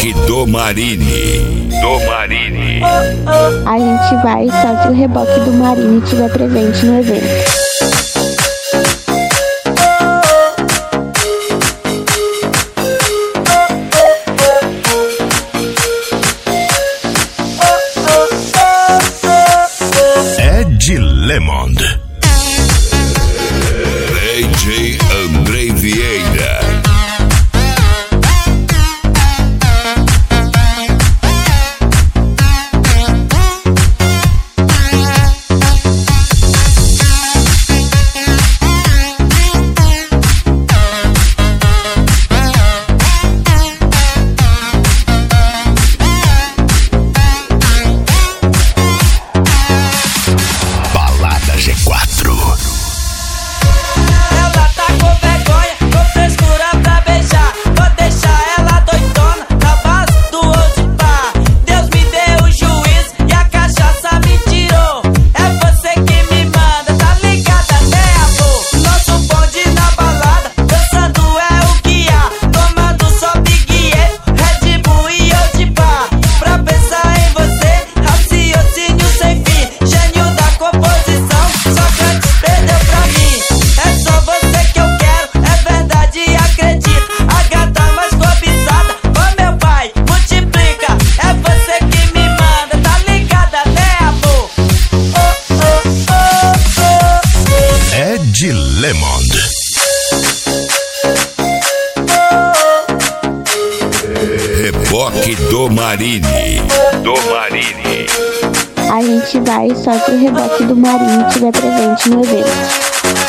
Reboque do Marini. A gente vai só se o reboque do Marini estiver presente no evento. Ed Lemond. DJ Andrei Vieira. G4. Ela tá com vergonha, com frescura pra beijar. Vou deixar ela doidona na base do old bar. Deus me deu o juiz e a cachaça me tirou. É você que me manda, tá ligada, né, amor? Nosso bonde na balada, dançando é o que há. Tomando só Big E, Red Bull e old bar. Pra pensar em você, raciocínio sem fim. Gênio da composição, Sócrates perdeu pra mim. É só você que eu quero, é verdade, acredito. A gata mais cobiçada, ô meu pai, multiplica. É você que me manda, tá ligada, né, amor? Ed Lemond. Reboque do Marini. A gente vai só se o reboque do Marini estiver presente no evento.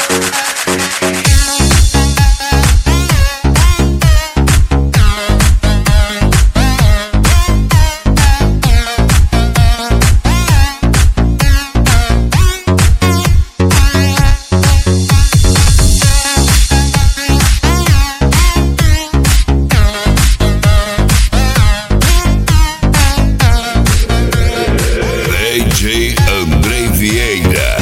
DJ Andrei Vieira.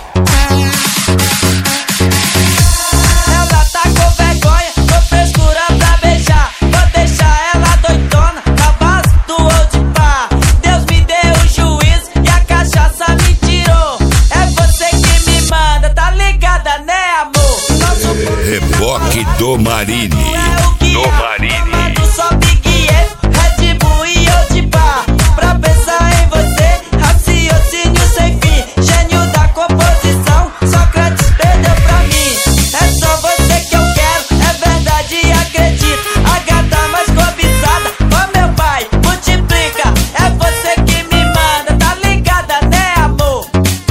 Ela tá com vergonha, com frescura pra beijar. Vou deixar ela doidona na base do old bar. Deus me deu o juiz e a cachaça me tirou. É você que me manda, tá ligada, né, amor? Nosso Reboque do Marini. é o que há. Tomando só Big E, Red Bull e old bar. Pra pensar em você, raciocínio sem fim. Gênio da composição, Sócrates perdeu pra mim. É só você que eu quero, é verdade, acredito. A gata mais cobiçada, ô meu pai, multiplica. É você que me manda, tá ligada, né, amor?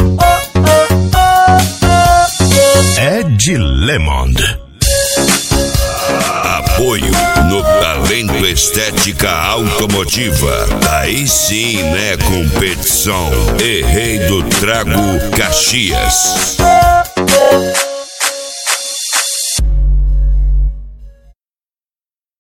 Ed Lemond. Apoio no Talento Estética Automotiva. Aí sim, né, competição. E Rei do Trago Caxias.